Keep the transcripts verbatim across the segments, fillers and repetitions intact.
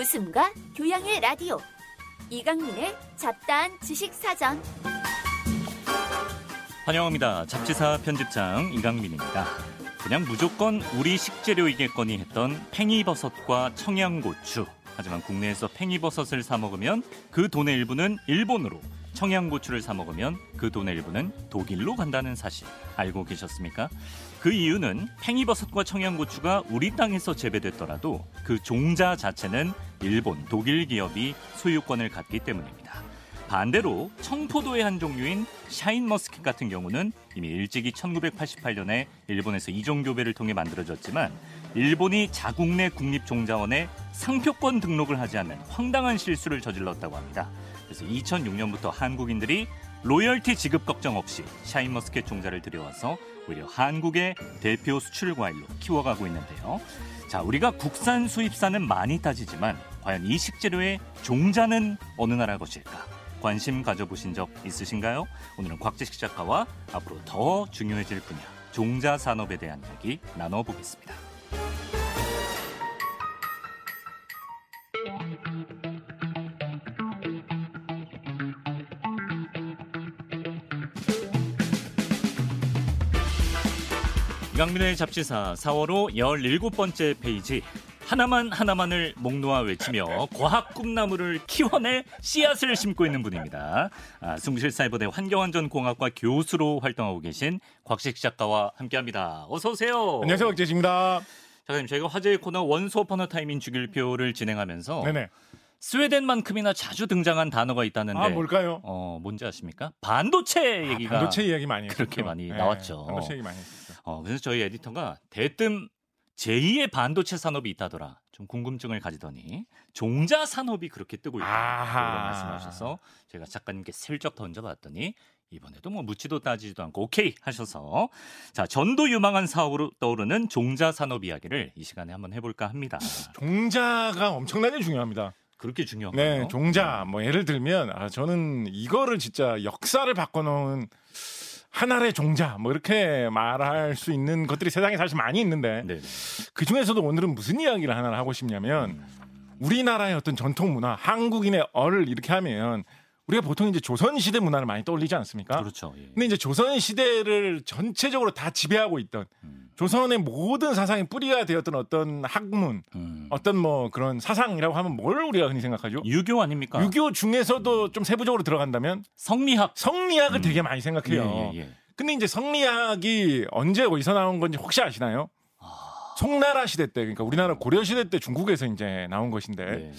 웃음과 교양의 라디오 이강민의 잡다한 지식사전. 환영합니다. 잡지사 편집장 이강민입니다. 그냥 무조건 우리 식재료이겠거니 했던 팽이버섯과 청양고추. 하지만 국내에서 팽이버섯을 사 먹으면 그 돈의 일부는 일본으로, 청양고추를 사 먹으면 그 돈의 일부는 독일로 간다는 사실 알고 계셨습니까? 그 이유는 팽이버섯과 청양고추가 우리 땅에서 재배됐더라도 그 종자 자체는 일본, 독일 기업이 소유권을 갖기 때문입니다. 반대로 청포도의 한 종류인 샤인머스켓 같은 경우는 이미 일찍이 천구백팔십팔 년에 일본에서 이종교배를 통해 만들어졌지만 일본이 자국 내 국립종자원에 상표권 등록을 하지 않는 황당한 실수를 저질렀다고 합니다. 그래서 이천육 년부터 한국인들이 로열티 지급 걱정 없이 샤인머스켓 종자를 들여와서 오히려 한국의 대표 수출 과일로 키워가고 있는데요. 자, 우리가 국산 수입산은 많이 따지지만 과연 이 식재료의 종자는 어느 나라 것일까? 관심 가져보신 적 있으신가요? 오늘은 곽재식 작가와 앞으로 더 중요해질 분야, 종자 산업에 대한 이야기 나눠보겠습니다. 이강민의 잡지사 사월호 열일곱 번째 페이지. 하나만 하나만을 목 놓아 외치며 과학 꿈나무를 키워내 씨앗을 심고 있는 분입니다. 아, 숭실사이버대 환경안전공학과 교수로 활동하고 계신 곽재식 작가와 함께합니다. 어서 오세요. 안녕하세요, 곽재식입니다. 작가님, 저희가 화제의 코너 원스 어폰 어 타임인 주길표를 진행하면서 네네. 스웨덴만큼이나 자주 등장한 단어가 있다는데, 아, 뭘까요? 어, 뭔지 아십니까? 반도체 얘기가 아, 반도체 이야기 많이 했었죠. 그렇게 많이 네, 나왔죠. 반도체 얘기 많이 했었죠. 어, 그래서 저희 에디터가 대뜸 제이의 반도체 산업이 있다더라. 좀 궁금증을 가지더니 종자 산업이 그렇게 뜨고 있다고 말씀하셔서 제가 작가님께 슬쩍 던져봤더니 이번에도 뭐 묻지도 따지지도 않고 오케이 하셔서, 자, 전도 유망한 사업으로 떠오르는 종자 산업 이야기를 이 시간에 한번 해볼까 합니다. 종자가 엄청나게 중요합니다. 그렇게 중요한가요? 네, 종자. 뭐 예를 들면 아, 저는 이거를 진짜 역사를 바꿔놓은 하나의 종자, 뭐 이렇게 말할 수 있는 것들이 세상에 사실 많이 있는데, 네네. 그 중에서도 오늘은 무슨 이야기를 하나 하고 싶냐면, 음. 우리나라의 어떤 전통 문화, 한국인의 얼 이렇게 하면 우리가 보통 이제 조선시대 문화를 많이 떠올리지 않습니까? 그렇죠. 예. 근데 이제 조선시대를 전체적으로 다 지배하고 있던, 음. 조선의 모든 사상의 뿌리가 되었던 어떤 학문, 음. 어떤 뭐 그런 사상이라고 하면 뭘 우리가 흔히 생각하죠? 유교 아닙니까? 유교 중에서도 좀 세부적으로 들어간다면 성리학. 성리학을 음. 되게 많이 생각해요. 예, 예, 예. 근데 이제 성리학이 언제 어디서 나온 건지 혹시 아시나요? 아... 송나라 시대 때, 그러니까 우리나라 고려 시대 때 중국에서 이제 나온 것인데, 네.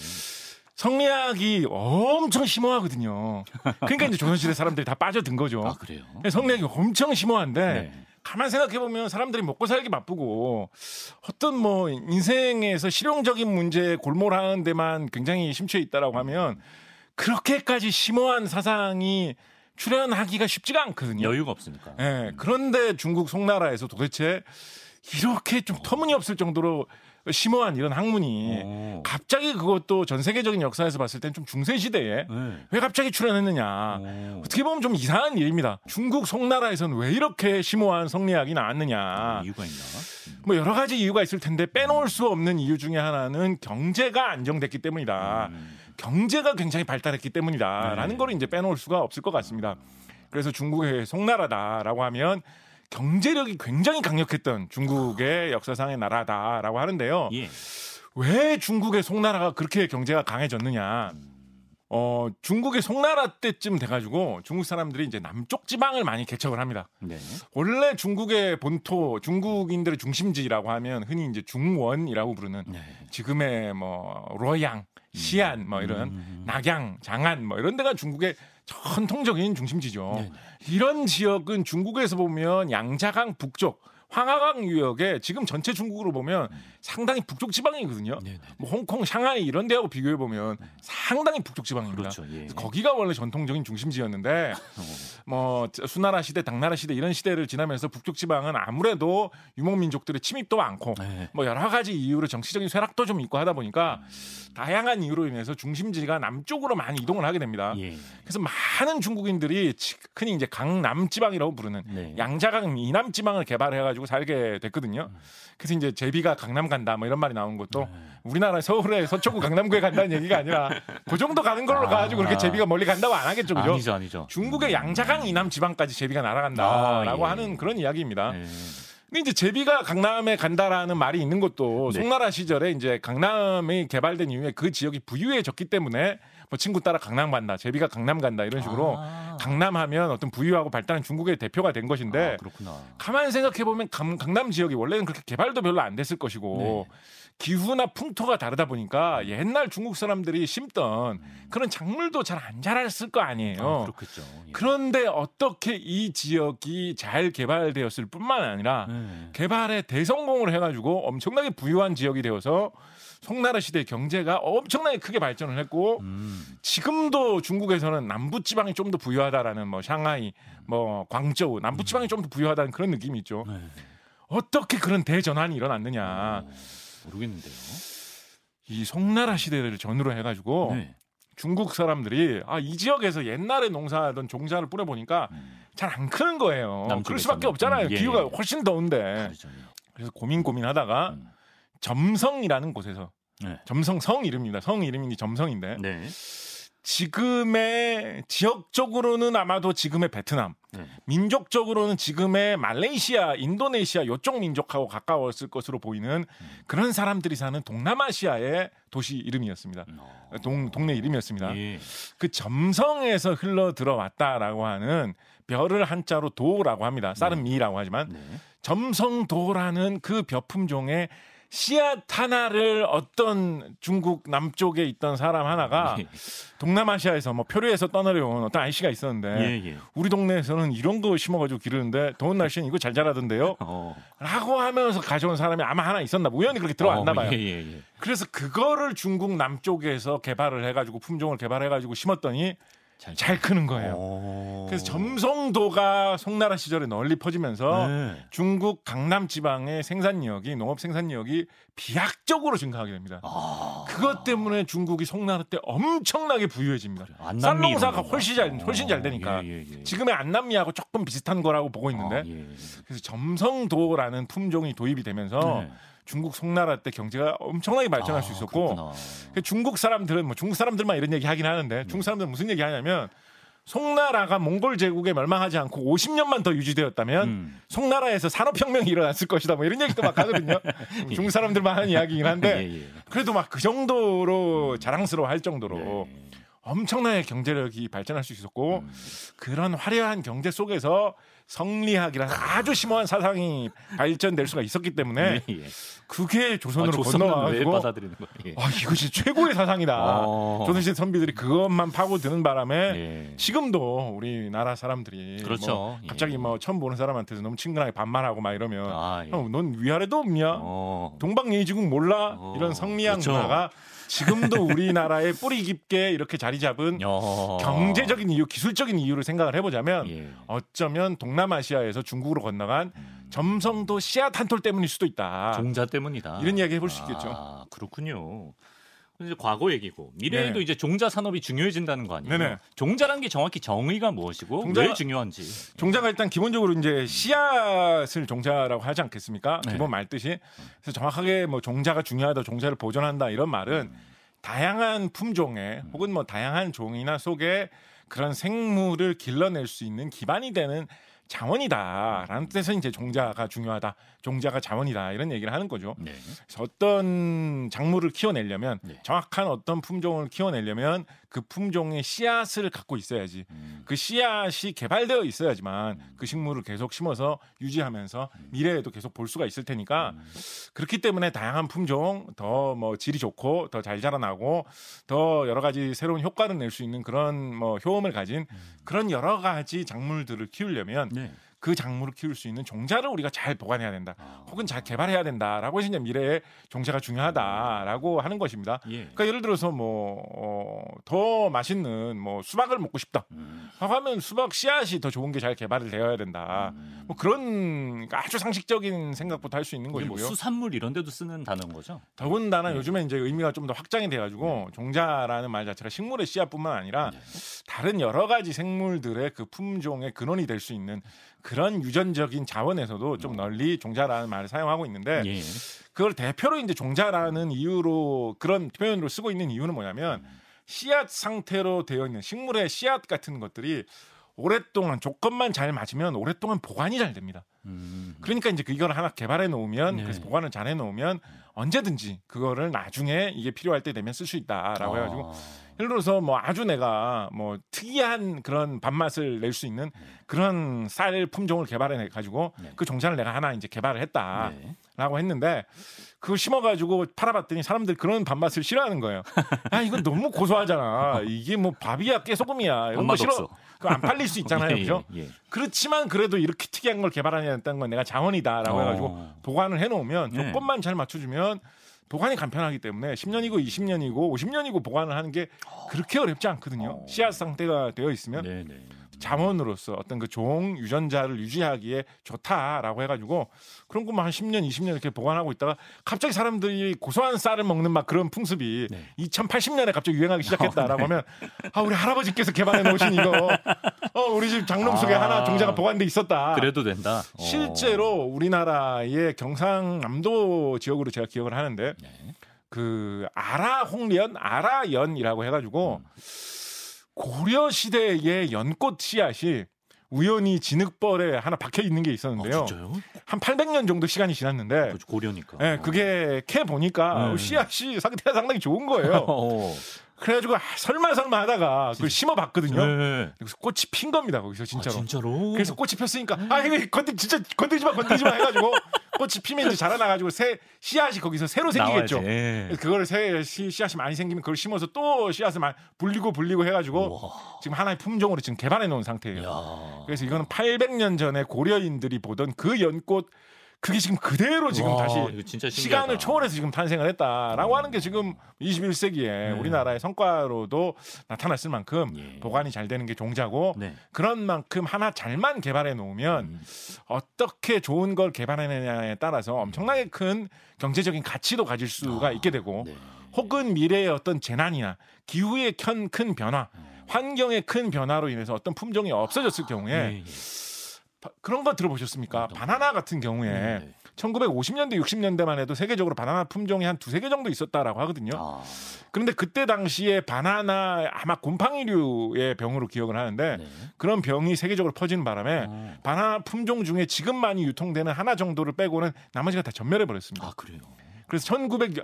성리학이 엄청 심오하거든요. 그러니까 이제 조선시대 사람들이 다 빠져든 거죠. 아, 그래요? 성리학이 엄청 심오한데, 네. 가만 생각해보면 사람들이 먹고 살기 바쁘고 어떤 뭐 인생에서 실용적인 문제에 골몰하는 데만 굉장히 심취해 있다라고 하면 그렇게까지 심오한 사상이 출현하기가 쉽지가 않거든요. 여유가 없으니까. 네, 그런데 중국 송나라에서 도대체 이렇게 좀 터무니없을 정도로 심오한 이런 학문이 오. 갑자기 그것도 전 세계적인 역사에서 봤을 땐 좀 중세 시대에 네. 왜 갑자기 출현했느냐. 오. 어떻게 보면 좀 이상한 일입니다. 중국 송나라에서는 왜 이렇게 심오한 성리학이 나왔느냐. 음, 이유가 있나? 음. 뭐 여러 가지 이유가 있을 텐데 빼놓을 수 없는 이유 중에 하나는 경제가 안정됐기 때문이다. 음. 경제가 굉장히 발달했기 때문이다라는 네. 걸 이제 빼놓을 수가 없을 것 같습니다. 그래서 중국의 송나라다라고 하면 경제력이 굉장히 강력했던 중국의 역사상의 나라다라고 하는데요. 예. 왜 중국의 송나라가 그렇게 경제가 강해졌느냐? 어, 중국의 송나라 때쯤 돼가지고 중국 사람들이 이제 남쪽 지방을 많이 개척을 합니다. 네. 원래 중국의 본토, 중국인들의 중심지라고 하면 흔히 이제 중원이라고 부르는 네. 지금의 뭐 로양, 시안, 뭐 이런 음. 낙양, 장안, 뭐 이런 데가 중국의 전통적인 중심지죠. 네네. 이런 지역은 중국에서 보면 양자강 북쪽, 황하강 유역에 지금 전체 중국으로 보면 음. 상당히 북쪽 지방이거든요. 뭐 홍콩, 샹하이 이런 데하고 비교해 보면 음. 상당히 북쪽 지방입니다. 그렇죠. 예. 거기가 원래 전통적인 중심지였는데 뭐 수나라 시대, 당나라 시대 이런 시대를 지나면서 북쪽 지방은 아무래도 유목민족들의 침입도 많고 네. 뭐 여러 가지 이유로 정치적인 쇠락도 좀 있고 하다 보니까 음. 다양한 이유로 인해서 중심지가 남쪽으로 많이 이동을 하게 됩니다. 예. 그래서 많은 중국인들이 흔히 이제 강남 지방이라고 부르는 네. 양자강 이남 지방을 개발해가지고 가지고 살게 됐거든요. 그래서 이제 제비가 강남 간다 뭐 이런 말이 나온 것도 우리나라 서울의 서초구 강남구에 간다는 얘기가 아니라 그 정도 가는 걸로 아. 가지고 그렇게 제비가 멀리 간다고 안 하겠죠, 그죠? 아니죠, 아니죠. 중국의 양자강 이남 지방까지 제비가 날아간다라고 아, 예. 하는 그런 이야기입니다. 네. 근데 이제 제비가 강남에 간다라는 말이 있는 것도 네. 송나라 시절에 이제 강남이 개발된 이후에 그 지역이 부유해졌기 때문에 뭐 친구 따라 강남 간다, 제비가 강남 간다 이런 식으로 아. 강남하면 어떤 부유하고 발달한 중국의 대표가 된 것인데 아, 그렇구나. 가만 생각해 보면 강남 지역이 원래는 그렇게 개발도 별로 안 됐을 것이고 네. 기후나 풍토가 다르다 보니까 옛날 중국 사람들이 심던 그런 작물도 잘 안 자랐을 거 아니에요. 아, 그렇겠죠. 예. 그런데 어떻게 이 지역이 잘 개발되었을 뿐만 아니라 네. 개발에 대성공을 해가지고 엄청나게 부유한 지역이 되어서 송나라 시대 경제가 엄청나게 크게 발전을 했고 음. 지금도 중국에서는 남부 지방이 좀 더 부유하다라는 뭐 샹하이, 뭐 광저우 남부 지방이 좀 더 부유하다는 그런 느낌이 있죠. 네. 어떻게 그런 대전환이 일어났느냐? 어, 모르겠는데요. 이 송나라 시대를 전후로 해가지고 네. 중국 사람들이 아, 이 지역에서 옛날에 농사하던 종자를 뿌려 보니까 음. 잘 안 크는 거예요. 남쪽에서는. 그럴 수밖에 없잖아요. 음, 예, 기후가 예. 훨씬 더운데. 다르죠. 그래서 고민 고민하다가 음. 점성이라는 곳에서 네. 점성 성 이름입니다. 성 이름이 점성인데 네. 지금의 지역적으로는 아마도 지금의 베트남, 네. 민족적으로는 지금의 말레이시아, 인도네시아 이쪽 민족하고 가까웠을 것으로 보이는 그런 사람들이 사는 동남아시아의 도시 이름이었습니다. 어. 동, 동네 이름이었습니다. 예. 그 점성에서 흘러 들어왔다라고 하는 별을 한자로 도라고 합니다. 쌀은 미라고 하지만 네. 점성도라는 그 벼품종의 씨앗 하나를 어떤 중국 남쪽에 있던 사람 하나가 예. 동남아시아에서 뭐 표류해서 떠나려온 어떤 아이씨가 있었는데 예, 예. 우리 동네에서는 이런 거 심어가지고 기르는데 더운 날씨엔 이거 잘 자라던데요? 어. 라고 하면서 가져온 사람이 아마 하나 있었나 봐. 우연히 그렇게 들어왔나 봐요. 어, 예, 예, 예. 그래서 그거를 중국 남쪽에서 개발을 해가지고 품종을 개발해가지고 심었더니 잘, 잘 크는 거예요. 어. 그래서 점성도가 송나라 시절에 널리 퍼지면서 네. 중국 강남 지방의 생산력이 농업 생산력이 비약적으로 증가하게 됩니다. 아. 그것 때문에 중국이 송나라 때 엄청나게 부유해집니다. 안남미 쌀 이런 농사가 건가? 훨씬 잘 훨씬 잘 어, 되니까 예, 예, 예. 지금의 안남미하고 조금 비슷한 거라고 보고 있는데 아, 예. 그래서 점성도라는 품종이 도입이 되면서 네. 중국 송나라 때 경제가 엄청나게 발전할 아, 수 있었고 그렇구나. 중국 사람들은 뭐 중국 사람들만 이런 얘기 하긴 하는데 중국 사람들은 무슨 얘기 하냐면 송나라가 몽골 제국에 멸망하지 않고 오십 년만 더 유지되었다면 음. 송나라에서 산업혁명이 일어났을 것이다 뭐 이런 얘기도 막 하거든요. 중국 사람들만 하는 이야기긴 한데 예, 예. 그래도 막 그 정도로 자랑스러워할 정도로 네. 엄청나게 경제력이 발전할 수 있었고 음. 그런 화려한 경제 속에서 성리학이라는 아주 심오한 사상이 발전될 수가 있었기 때문에 예, 예. 그게 조선으로 아, 조선은 왜 건너와가지고 받아들이는 거예요? 아 이거 진짜 최고의 사상이다. 어. 조선시대 선비들이 그것만 파고드는 바람에 예. 지금도 우리나라 사람들이 그렇죠. 뭐 예. 갑자기 뭐 처음 보는 사람한테서 너무 친근하게 반말하고 막 이러면 아, 예. 형, 넌 위아래도 없냐? 어. 동방예의지국 몰라? 어. 이런 성리학 그렇죠. 문화가 지금도 우리나라에 뿌리 깊게 이렇게 자리 잡은 어. 경제적인 이유, 기술적인 이유를 생각을 해보자면 예. 어쩌면 동남아시아에서 중국으로 건너간 점성도 씨앗 한 톨 때문일 수도 있다. 종자 때문이다. 이런 이야기 해볼 수 있겠죠. 아, 그렇군요. 이제 과거 얘기고 미래에도 네네. 이제 종자 산업이 중요해진다는 거 아니에요? 네네. 종자란 게 정확히 정의가 무엇이고 종자- 왜 중요한지. 종자가 일단 기본적으로 이제 씨앗을 종자라고 하지 않겠습니까? 네. 기본 말 뜻이. 그래서 정확하게 뭐 종자가 중요하다, 종자를 보존한다 이런 말은 다양한 품종의 혹은 뭐 다양한 종이나 속에 그런 생물을 길러낼 수 있는 기반이 되는 자원이다라는 뜻에서 이제 종자가 중요하다, 종자가 자원이다 이런 얘기를 하는 거죠. 네. 그래서 어떤 작물을 키워내려면 네. 정확한 어떤 품종을 키워내려면 그 품종의 씨앗을 갖고 있어야지. 음. 그 씨앗이 개발되어 있어야지만 그 식물을 계속 심어서 유지하면서 미래에도 계속 볼 수가 있을 테니까 그렇기 때문에 다양한 품종 더 뭐 질이 좋고 더 잘 자라나고 더 여러 가지 새로운 효과를 낼 수 있는 그런 뭐 효험을 가진 그런 여러 가지 작물들을 키우려면 네. 그 작물을 키울 수 있는 종자를 우리가 잘 보관해야 된다. 아. 혹은 잘 개발해야 된다라고 해서 이제 미래에 종자가 중요하다라고 하는 것입니다. 예. 그러니까 예를 들어서 뭐 더 맛있는 뭐 수박을 먹고 싶다. 음. 라고 하면 수박 씨앗이 더 좋은 게 잘 개발이 되어야 된다. 음. 뭐 그런 아주 상식적인 생각부터 할 수 있는 이게 뭐 것이고요. 수산물 이런 데도 쓰는 단어인 거죠? 더군다나 네. 요즘에 이제 의미가 좀 더 확장이 돼가지고 종자라는 말 자체가 식물의 씨앗뿐만 아니라 네. 다른 여러 가지 생물들의 그 품종의 근원이 될 수 있는 그런 유전적인 자원에서도 좀 널리 종자라는 말을 사용하고 있는데 예. 그걸 대표로 이제 종자라는 이유로 그런 표현으로 쓰고 있는 이유는 뭐냐면 씨앗 상태로 되어 있는 식물의 씨앗 같은 것들이 오랫동안 조건만 잘 맞으면 오랫동안 보관이 잘 됩니다. 음. 그러니까 이제 이걸 하나 개발해 놓으면 네. 그래서 보관을 잘 해 놓으면 언제든지 그거를 나중에 이게 필요할 때 되면 쓸 수 있다라고 아. 해가지고 예를 들어서 뭐 아주 내가 뭐 특이한 그런 밥맛을 낼 수 있는 그런 쌀 품종을 개발해 가지고 네. 그 종자를 내가 하나 이제 개발을 했다라고 네. 했는데 그걸 심어가지고 팔아봤더니 사람들 그런 밥맛을 싫어하는 거예요. 아 이거 너무 고소하잖아. 이게 뭐 밥이야 깨소금이야 이런 거 밥맛 싫어. 없어. 그거 안 팔릴 수 있잖아요, 예, 그죠? 예, 예. 그렇지만 그래도 이렇게 특이한 걸 개발하냐는 건 내가 자원이다라고 어. 해가지고 보관을 해놓으면 네. 조건만 잘 맞춰주면 보관이 간편하기 때문에 십 년이고 이십 년이고 오십 년이고 보관을 하는 게 그렇게 어렵지 않거든요. 어. 씨앗 상태가 되어 있으면 네, 네. 자원으로서 어떤 그 종 유전자를 유지하기에 좋다라고 해가지고 그런 것만 한 십 년, 이십 년 이렇게 보관하고 있다가 갑자기 사람들이 고소한 쌀을 먹는 막 그런 풍습이 네. 이천팔십 년에 갑자기 유행하기 시작했다라고 어, 네. 하면 아 우리 할아버지께서 개발해 놓으신 이거 어 우리 집 장롱 속에 아. 하나 종자가 보관돼 있었다. 그래도 된다. 어. 실제로 우리나라의 경상남도 지역으로 제가 기억을 하는데 네. 그 아라홍련, 아라연이라고 해가지고 고려 시대의 연꽃 씨앗이 우연히 진흙벌에 하나 박혀 있는 게 있었는데요. 어, 진짜요? 한 팔백 년 정도 시간이 지났는데, 그렇죠, 고려니까. 예, 그게 캐 보니까 네. 씨앗이 상태가 상당히 좋은 거예요. 어. 그래가지고 아, 설마 설마 하다가 그걸 심어봤거든요. 네. 그래서 꽃이 핀 겁니다 거기서 진짜로. 아, 진짜로? 그래서 꽃이 폈으니까 아 이거 건드 진짜 건드리지 마 건드리지 마 해가지고 꽃이 피면 이제 자라나가지고 새 씨앗이 거기서 새로 생기겠죠. 나와야지. 예. 그걸 새 씨, 씨앗이 많이 생기면 그걸 심어서 또 씨앗을 많이 불리고 불리고 해가지고 우와. 지금 하나의 품종으로 지금 개발해 놓은 상태예요. 야. 그래서 이거는 팔백 년 전에 고려인들이 보던 그 연꽃 그게 지금 그대로 지금 와, 다시 이거 진짜 신기하다. 시간을 초월해서 지금 탄생을 했다라고 하는 게 지금 이십일 세기에 네. 우리나라의 성과로도 나타났을 만큼 예. 보관이 잘 되는 게 종자고 네. 그런 만큼 하나 잘만 개발해 놓으면 음. 어떻게 좋은 걸 개발해내냐에 따라서 엄청나게 큰 경제적인 가치도 가질 수가 아, 있게 되고 네. 혹은 미래의 어떤 재난이나 기후의 큰, 큰 변화, 환경의 큰 변화로 인해서 어떤 품종이 없어졌을 경우에 예, 예. 바, 그런 거 들어보셨습니까? 어떤 바나나 같은 경우에 네. 천구백오십 년대, 육십 년대만 해도 세계적으로 바나나 품종이 한 두세 개 정도 있었다라고 하거든요. 아. 그런데 그때 당시에 바나나 아마 곰팡이류의 병으로 기억을 하는데 네. 그런 병이 세계적으로 퍼지는 바람에 어. 바나나 품종 중에 지금 많이 유통되는 하나 정도를 빼고는 나머지가 다 전멸해 버렸습니다. 아, 그래요. 그래서 천구백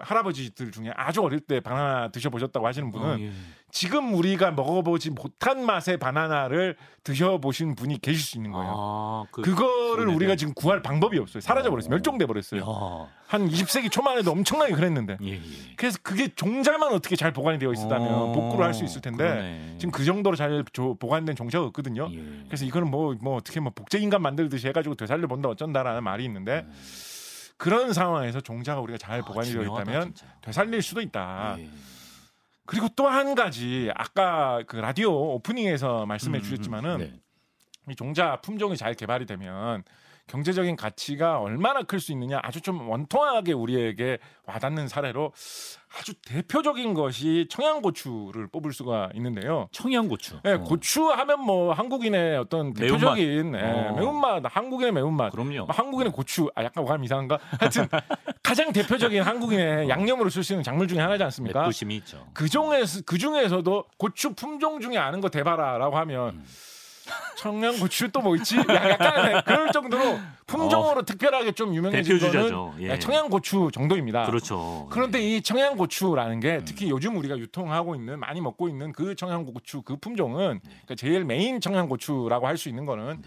할아버지들 중에 아주 어릴 때 바나나 드셔보셨다고 하시는 분은 어, 예. 지금 우리가 먹어보지 못한 맛의 바나나를 드셔보신 분이 계실 수 있는 거예요. 아, 그 그거를 손에 우리가 대한- 지금 구할 방법이 없어요. 사라져버렸어요. 멸종돼 버렸어요. 야. 한 이십 세기 초만 해도 엄청나게 그랬는데. 예, 예. 그래서 그게 종자만 어떻게 잘 보관이 되어 있었다면 어, 복구를 할 수 있을 텐데 그러네. 지금 그 정도로 잘 조- 보관된 종자가 없거든요. 예. 그래서 이거는 뭐, 뭐 어떻게 뭐 복제 인간 만들듯이 해가지고 되살려 본다 어쩐다라는 말이 있는데 음. 그런 상황에서 종자가 우리가 잘 아, 보관이 되어 중요하다, 있다면 진짜. 되살릴 수도 있다. 예. 그리고 또 한 가지 아까 그 라디오 오프닝에서 말씀해 음, 주셨지만은 네. 이 종자 품종이 잘 개발이 되면 경제적인 가치가 얼마나 클 수 있느냐 아주 좀 원통하게 우리에게 와닿는 사례로 아주 대표적인 것이 청양고추를 뽑을 수가 있는데요. 청양고추. 예, 어. 고추 하면 뭐 한국인의 어떤 매운맛. 대표적인 예, 어. 매운맛, 한국인의 매운맛. 그럼요. 뭐 한국인의 고추, 아 약간 오감 이상한가? 하여튼 가장 대표적인 한국인의 양념으로 쓸 수 있는 작물 중에 하나지 않습니까? 맵부심이 있죠. 그 중에서 그 중에서도 고추 품종 중에 아는 거 대봐라라고 하면 음. 청양고추 또 뭐 있지? 야, 약간 그럴 정도로 품종으로 특별하게 좀 유명해진 거는 대표주자죠. 예. 청양고추 정도입니다. 그렇죠. 그런데 이 청양고추라는 게 음. 특히 요즘 우리가 유통하고 있는 많이 먹고 있는 그 청양고추 그 품종은 네. 그러니까 제일 메인 청양고추라고 할 수 있는 거는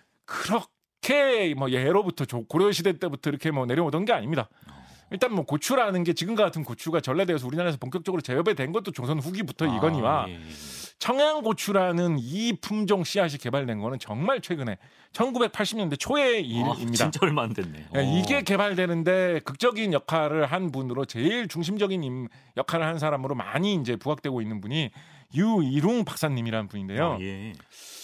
그렇게 뭐 예로부터 조- 고려시대 때부터 이렇게 뭐 내려오던 게 아닙니다. 일단 뭐 고추라는 게 지금과 같은 고추가 전래되어서 우리나라에서 본격적으로 재배된 된 것도 조선 후기부터 아, 이거니와 예, 예. 청양고추라는 이 품종 씨앗이 개발된 거는 정말 최근에 천구백팔십 년대 초의 아, 일입니다. 진짜 얼마 안 됐네. 예, 어. 이게 개발되는데 극적인 역할을 한 분으로 제일 중심적인 임- 역할을 한 사람으로 많이 이제 부각되고 있는 분이 유이룽 박사님이라는 분인데요. 아, 예.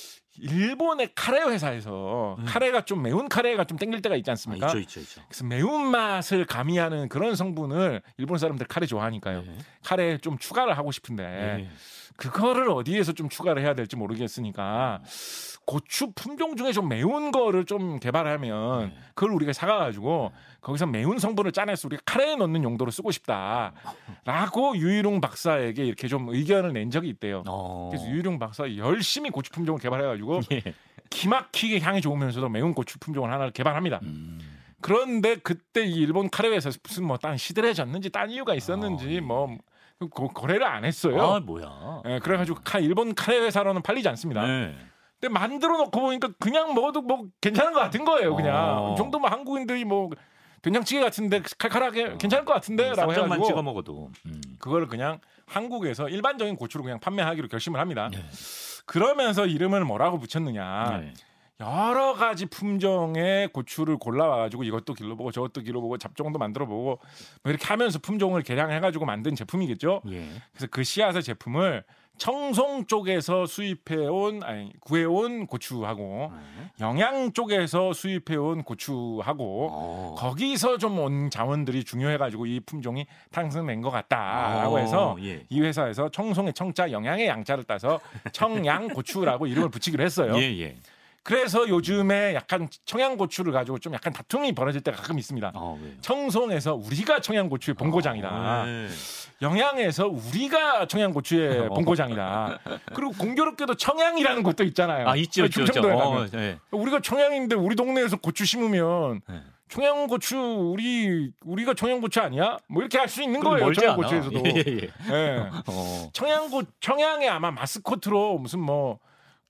일본의 카레 회사에서 음. 카레가 좀 매운 카레가 좀 땡길 때가 있지 아, 않습니까? 있죠, 있죠, 있죠. 그래서 매운맛을 가미하는 그런 성분을 일본 사람들 카레 좋아하니까요. 예. 카레에 좀 추가를 하고 싶은데 예. 그거를 어디에서 좀 추가를 해야 될지 모르겠으니까 고추 품종 중에 좀 매운 거를 좀 개발하면 그걸 우리가 사가가지고 거기서 매운 성분을 짜내서 우리가 카레에 넣는 용도로 쓰고 싶다라고 유희룡 박사에게 이렇게 좀 의견을 낸 적이 있대요. 어. 그래서 유희룡 박사 열심히 고추 품종을 개발해가지고 예. 기막히게 향이 좋으면서도 매운 고추 품종을 하나를 개발합니다. 음. 그런데 그때 이 일본 카레 회사에서 무슨 뭐 딴 시들해졌는지 딴 이유가 있었는지 아, 예. 뭐 고, 거래를 안 했어요. 아 뭐야? 예, 그래가지고 카, 일본 카레 회사로는 팔리지 않습니다. 네. 근데 만들어 놓고 보니까 그냥 먹어도 뭐 괜찮은 것 같은 거예요. 그냥 어. 이 정도 뭐 한국인들이 뭐 된장찌개 같은데 칼칼하게 괜찮을 것 같은데라고 쌈장만 해가지고 찍어 먹어도. 음. 그걸 그냥 한국에서 일반적인 고추로 그냥 판매하기로 결심을 합니다. 네. 그러면서 이름을 뭐라고 붙였느냐? 네. 여러 가지 품종의 고추를 골라와가지고 이것도 길러보고 저것도 길러보고 잡종도 만들어보고 뭐 이렇게 하면서 품종을 개량해가지고 만든 제품이겠죠. 예. 그래서 그 씨앗의 제품을 청송 쪽에서 수입해온 아니 구해온 고추하고 네. 영양 쪽에서 수입해온 고추하고 어. 거기서 좀 온 자원들이 중요해가지고 이 품종이 탄생된 것 같다라고 어, 해서 예. 이 회사에서 청송의 청자 영양의 양자를 따서 청양고추라고 이름을 붙이기로 했어요. 예, 예. 그래서 요즘에 약간 청양고추를 가지고 좀 약간 다툼이 벌어질 때가 가끔 있습니다. 어, 왜요? 청송에서 우리가 청양고추의 본고장이다. 어, 네. 영양에서 우리가 청양고추의 어. 본고장이다. 그리고 공교롭게도 청양이라는 곳도 있잖아요. 아 있죠, 있죠, 있죠. 충청도에 어, 가면. 네. 우리가 청양인데 우리 동네에서 고추 심으면 네. 청양고추 우리 우리가 청양고추 아니야? 뭐 이렇게 할 수 있는 그럼 거예요. 멀지 청양고추에서도. 않아. 예, 예. 예. 어. 청양고 청양에 아마 마스코트로 무슨 뭐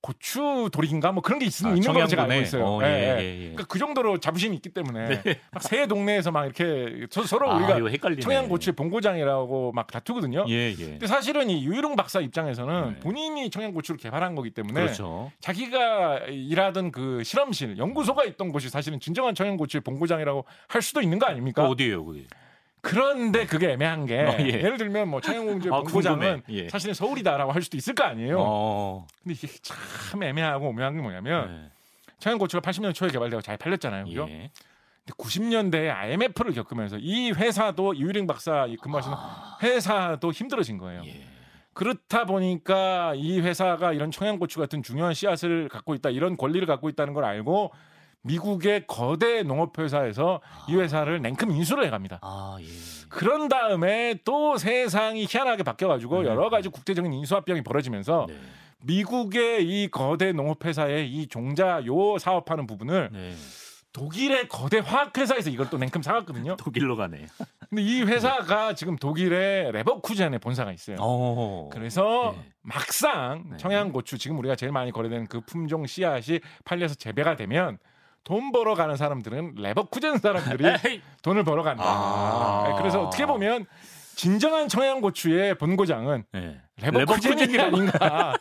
고추 도리인가 뭐 그런 게 있, 아, 있는 걸로 제가 청양군에? 알고 있어요. 어, 예, 예, 예. 예, 예. 그러니까 그 정도로 자부심이 있기 때문에 네. 막 새 동네에서 막 이렇게 서, 서로 아, 우리가 이거 헷갈리네. 청양고추의 본고장이라고 막 다투거든요. 예, 예. 근데 사실은 이 유희룡 박사 입장에서는 네. 본인이 청양고추를 개발한 거기 때문에 그렇죠. 자기가 일하던 그 실험실 연구소가 있던 곳이 사실은 진정한 청양고추의 본고장이라고 할 수도 있는 거 아닙니까? 그 어디예요, 그게? 그런데 그게 애매한 게 어, 예. 예를 들면 뭐 청양고추의 아, 본고장은 궁금해. 예. 사실은 서울이다라고 할 수도 있을 거 아니에요. 어. 근데 이게 참 애매하고 오묘한 게 뭐냐면 네. 청양고추가 팔십 년대 초에 개발되고 잘 팔렸잖아요. 그죠? 예. 근데 구십 년대에 아이엠에프를 겪으면서 이 회사도 유희룡 박사 근무하시는 회사도 힘들어진 거예요. 예. 그렇다 보니까 이 회사가 이런 청양고추 같은 중요한 씨앗을 갖고 있다, 이런 권리를 갖고 있다는 걸 알고 미국의 거대 농업회사에서 이 회사를 냉큼 인수를 해갑니다. 아, 예. 그런 다음에 또 세상이 희한하게 바뀌어가지고 네. 여러 가지 국제적인 인수합병이 벌어지면서 네. 미국의 이 거대 농업회사의 이 종자 요 사업하는 부분을 네. 독일의 거대 화학회사에서 이걸 또 냉큼 사갔거든요. 독일로 가네. 근데 이 회사가 지금 독일의 레버쿠젠에 본사가 있어요. 어. 그래서 네. 막상 네. 청양고추 지금 우리가 제일 많이 거래되는 그 품종 씨앗이 팔려서 재배가 되면 돈 벌어 가는 사람들은 레버쿠젠 사람들이 에이. 돈을 벌어 간다. 아. 그래서 어떻게 보면 진정한 청양고추의 본고장은 네. 레버쿠젠이 아닌가.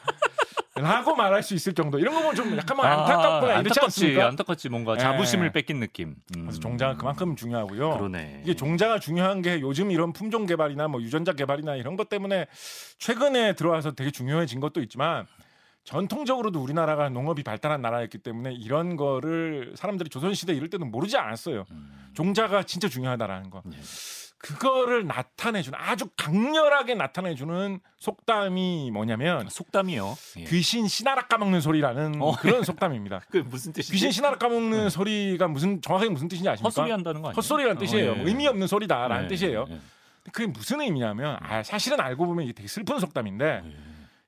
라고 말할 수 있을 정도. 이런 거 보면 좀 약간 뭐 안타깝거나 아, 이렇지 안타깝지, 않습니까? 안타깝지 뭔가 네. 자부심을 뺏긴 느낌. 음. 그래서 종자가 그만큼 중요하고요. 그러네. 이게 종자가 중요한 게 요즘 이런 품종 개발이나 뭐 유전자 개발이나 이런 것 때문에 최근에 들어와서 되게 중요해진 것도 있지만 전통적으로도 우리나라가 농업이 발달한 나라였기 때문에 이런 거를 사람들이 조선시대 이럴 때는 모르지 않았어요. 음. 종자가 진짜 중요하다라는 거. 네. 그거를 나타내주는 아주 강렬하게 나타내주는 속담이 뭐냐면 속담이요. 예. 귀신 씨나락 까먹는 소리라는 어. 그런 속담입니다. 그 무슨 뜻이지? 귀신 씨나락 까먹는 네. 소리가 무슨 정확하게 무슨 뜻인지 아십니까? 헛소리 한다는 거 아니에요? 헛소리라는 뜻이에요. 어, 예. 의미 없는 소리다라는 예, 뜻이에요. 예, 예. 그게 무슨 의미냐면 아, 사실은 알고 보면 이게 되게 슬픈 속담인데 예.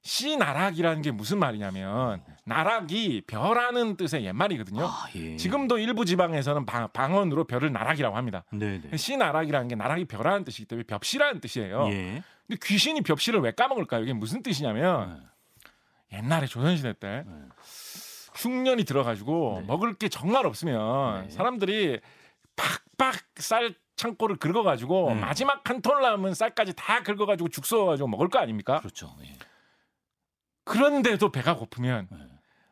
씨나락이라는 게 무슨 말이냐면 나락이 별하는 뜻의 옛말이거든요. 아, 예. 지금도 일부 지방에서는 방, 방언으로 별을 나락이라고 합니다. 네네. 씨나락이라는 게 나락이 별하는 뜻이기 때문에 벽씨라는 뜻이에요. 예. 근데 귀신이 벽씨를 왜 까먹을까요? 이게 무슨 뜻이냐면 옛날에 조선시대 때 네. 흉년이 들어가지고 네. 먹을 게 정말 없으면 네. 사람들이 팍팍 쌀 창고를 긁어가지고 음. 마지막 한 톨 남은 쌀까지 다 긁어가지고 죽 써가지고 먹을 거 아닙니까? 그렇죠. 예. 그런데도 배가 고프면 네.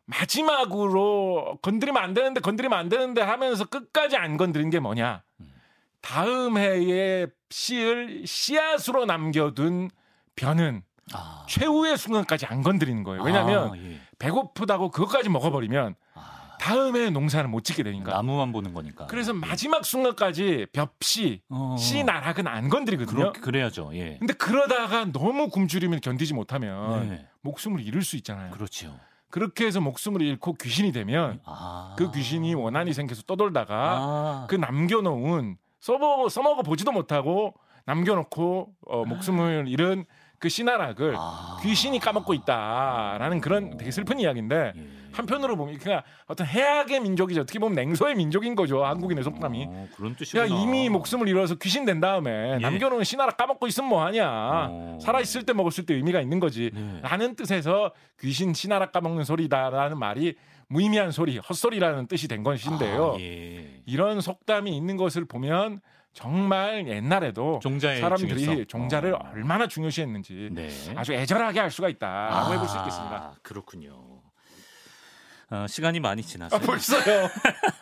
마지막으로 건드리면 안 되는데 건드리면 안 되는데 하면서 끝까지 안 건드린 게 뭐냐? 음. 다음 해에 씨을 씨앗으로 남겨둔 벼는 아. 최후의 순간까지 안 건드리는 거예요. 왜냐하면 아, 예. 배고프다고 그것까지 먹어버리면 아. 다음에 농사를 못 짓게 되니까. 나무만 보는 거니까. 그래서 마지막 순간까지 벽씨, 어. 씨 나락은 안 건드리거든요. 그러, 그래야죠. 예. 근데 그러다가 너무 굶주림을 견디지 못하면 네. 목숨을 잃을 수 있잖아요. 그렇죠. 그렇게 해서 목숨을 잃고 귀신이 되면 아. 그 귀신이 원한이 생겨서 떠돌다가 아. 그 남겨놓은 써먹어, 써먹어 보지도 못하고 남겨놓고 어, 목숨을 잃은 그 씨나락을 아. 귀신이 까먹고 있다라는 그런 되게 슬픈 이야기인데 예. 한편으로 보면 그냥 어떤 해악의 민족이죠. 어떻게 보면 냉소의 민족인 거죠. 한국인의 속담이. 어, 그런 뜻이구나. 야 이미 목숨을 잃어서 귀신 된 다음에 예. 남겨놓은 씨나락 까먹고 있으면 뭐하냐. 어. 살아있을 때 먹었을 때 의미가 있는 거지. 네. 라는 뜻에서 귀신 씨나락 까먹는 소리다라는 말이 무의미한 소리, 헛소리라는 뜻이 된 것인데요. 아, 예. 이런 속담이 있는 것을 보면 정말 옛날에도 종자의 사람들이 중요성. 종자를 어. 얼마나 중요시했는지 네. 아주 애절하게 알 수가 있다라고 아, 해볼 수 있겠습니다. 그렇군요. 어, 시간이 많이 아, 지났어요. 벌써요.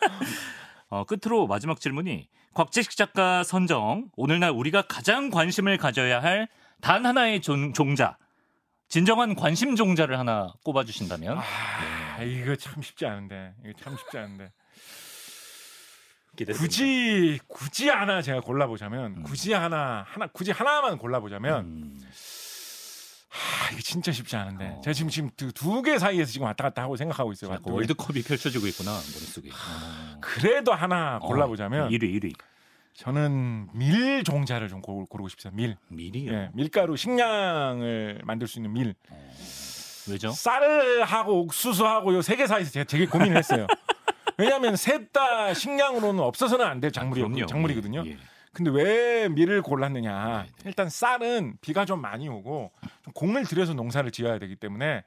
어, 끝으로 마지막 질문이 곽재식 작가 선정 오늘날 우리가 가장 관심을 가져야 할 단 하나의 종, 종자 진정한 관심 종자를 하나 꼽아주신다면 아, 이거 참 쉽지 않은데 이거 참 쉽지 않은데 기대됩니다. 굳이 굳이 하나 제가 골라보자면 음. 굳이 하나 하나 굳이 하나만 골라보자면 음, 아, 이게 진짜 쉽지 않은데 어. 제가 지금 지금 두 개 사이에서 지금 왔다 갔다 하고 생각하고 있어요. 약간 두 개. 월드컵이 펼쳐지고 있구나 머릿속에. 어. 그래도 하나 골라보자면 일 위 일 위 저는 밀 종자를 좀 고, 고르고 싶습니다. 밀. 밀이요. 예, 밀가루 식량을 만들 수 있는 밀. 어. 왜죠? 쌀을 하고 옥수수하고 요 세 개 사이에서 제가 되게 고민을 했어요. 왜냐하면 셋 다 식량으로는 없어서는 안 될 작물이 그럼요. 작물이거든요. 예, 예. 근데 왜 밀을 골랐느냐? 네, 네. 일단 쌀은 비가 좀 많이 오고 좀 공을 들여서 농사를 지어야 되기 때문에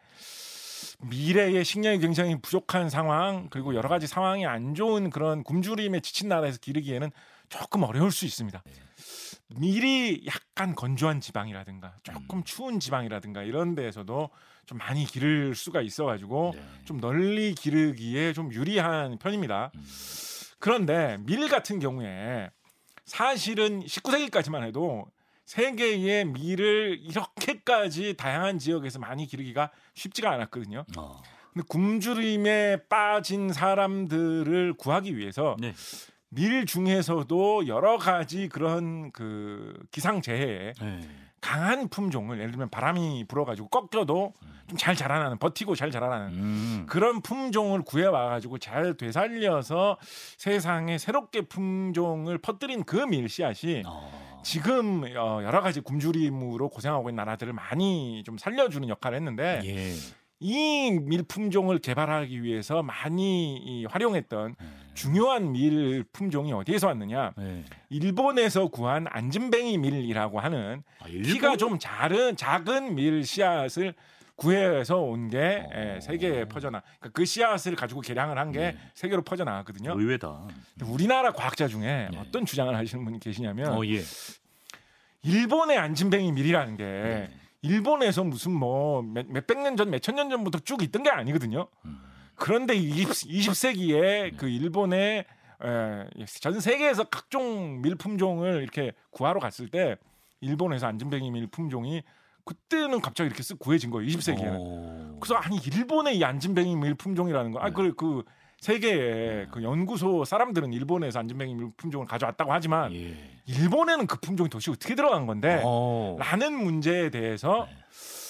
미래의 식량이 굉장히 부족한 상황 그리고 여러 가지 상황이 안 좋은 그런 굶주림에 지친 나라에서 기르기에는 조금 어려울 수 있습니다. 밀이 약간 건조한 지방이라든가 조금 추운 지방이라든가 이런 데에서도 좀 많이 기를 수가 있어가지고 네. 좀 널리 기르기에 좀 유리한 편입니다. 음. 그런데 밀 같은 경우에 사실은 십구 세기까지만 해도 세계의 밀을 이렇게까지 다양한 지역에서 많이 기르기가 쉽지가 않았거든요. 어. 근데 굶주림에 빠진 사람들을 구하기 위해서 네. 밀 중에서도 여러 가지 그런 그 기상재해에 네. 강한 품종을 예를 들면 바람이 불어가지고 꺾여도 좀 잘 자라나는 버티고 잘 자라나는 음. 그런 품종을 구해와가지고 잘 되살려서 세상에 새롭게 품종을 퍼뜨린 그 밀 씨앗이 어. 지금 어, 여러 가지 굶주림으로 고생하고 있는 나라들을 많이 좀 살려주는 역할을 했는데 예. 이 밀 품종을 개발하기 위해서 많이 이 활용했던 네. 중요한 밀 품종이 어디에서 왔느냐? 네. 일본에서 구한 안진뱅이 밀이라고 하는 아, 일본? 키가 좀 작은 작은 밀 씨앗을 구해서 온 게 어. 세계에 퍼져나. 그러니까 그 씨앗을 가지고 개량을 한 게 네. 세계로 퍼져 나갔거든요. 의외다. 근데 우리나라 과학자 중에 네. 어떤 주장을 하시는 분이 계시냐면 어, 예. 일본의 안진뱅이 밀이라는 게 네. 일본에서 무슨 뭐 몇, 몇백 년 전, 몇천 년 전부터 쭉 있던 게 아니거든요. 음. 그런데 이십 세기에 그 일본의 에, 전 세계에서 각종 밀 품종을 이렇게 구하러 갔을 때 일본에서 안진뱅이 밀 품종이 그때는 갑자기 이렇게 쓱 구해진 거예요. 이십 세기에는. 오. 그래서 아니 일본의 이 안진뱅이 밀 품종이라는 거. 아, 네. 그, 그 세계의 그 연구소 사람들은 일본에서 안진뱅이 밀 품종을 가져왔다고 하지만 예. 일본에는 그 품종이 도대체 어떻게 들어간 건데 어. 라는 문제에 대해서 네.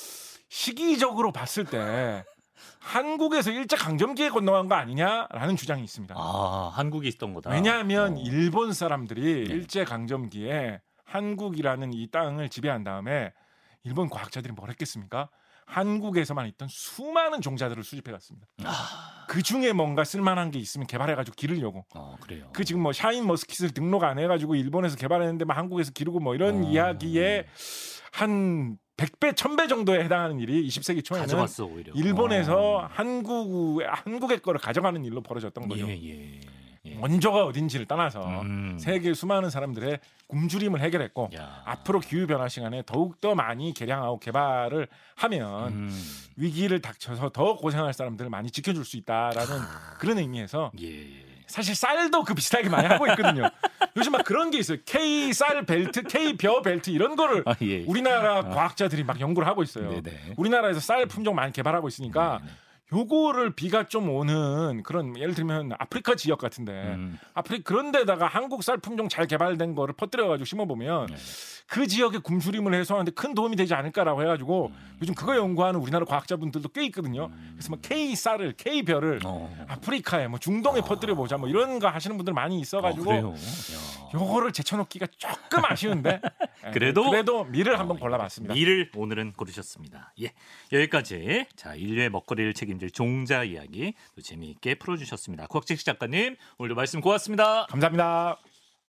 시기적으로 봤을 때 한국에서 일제 강점기에 건너간 거 아니냐라는 주장이 있습니다. 아, 한국에 있던 거다. 왜냐하면 어. 일본 사람들이 네. 일제 강점기에 한국이라는 이 땅을 지배한 다음에 일본 과학자들이 뭘 했겠습니까? 한국에서만 있던 수많은 종자들을 수집해 갔습니다. 아. 그 중에 뭔가 쓸만한 게 있으면 개발해가지고 기르려고. 어, 그래요. 그 지금 뭐 샤인 머스킷을 등록 안 해가지고 일본에서 개발했는데 막 한국에서 기르고 뭐 이런 어. 이야기에 한 백 배, 천 배 정도에 해당하는 일이 이십 세기 초에는 가져갔어, 오히려. 일본에서 어. 한국 한국의 거를 가져가는 일로 벌어졌던 거죠. 예, 예. 예. 원조가 어딘지를 떠나서 음. 세계 수많은 사람들의 굶주림을 해결했고 야. 앞으로 기후 변화 시간에 더욱 더 많이 개량하고 개발을 하면 음. 위기를 닥쳐서 더 고생할 사람들을 많이 지켜줄 수 있다라는 그런 의미에서 예. 사실 쌀도 그 비슷하게 많이 하고 있거든요. 요즘 막 그런 게 있어요. K 쌀 벨트, K 벼 벨트 이런 거를 아, 예. 우리나라 과학자들이 막 연구를 하고 있어요. 네네. 우리나라에서 쌀 품종 많이 개발하고 있으니까 네네. 요거를 비가 좀 오는 그런 예를 들면 아프리카 지역 같은데 음. 아프리카 그런 데다가 한국 쌀 품종 잘 개발된 거를 퍼뜨려 가지고 심어 보면 네. 그 지역의 굶주림을 해소하는데 큰 도움이 되지 않을까라고 해 가지고 음. 요즘 그거 연구하는 우리나라 과학자분들도 꽤 있거든요. 그래서 뭐 K 쌀을 K 별을 어. 아프리카에 뭐 중동에 퍼뜨려 보자 뭐 이런 거 하시는 분들 많이 있어 아, 가지고 그래요? 야. 요거를 제쳐놓기가 조금 아쉬운데 예, 그래도 그래도 미를 한번 골라봤습니다. 미를 오늘은 고르셨습니다. 예, 여기까지 자 인류의 먹거리를 책임질 종자 이야기 또 재미있게 풀어주셨습니다. 곽재식 작가님 오늘도 말씀 고맙습니다. 감사합니다.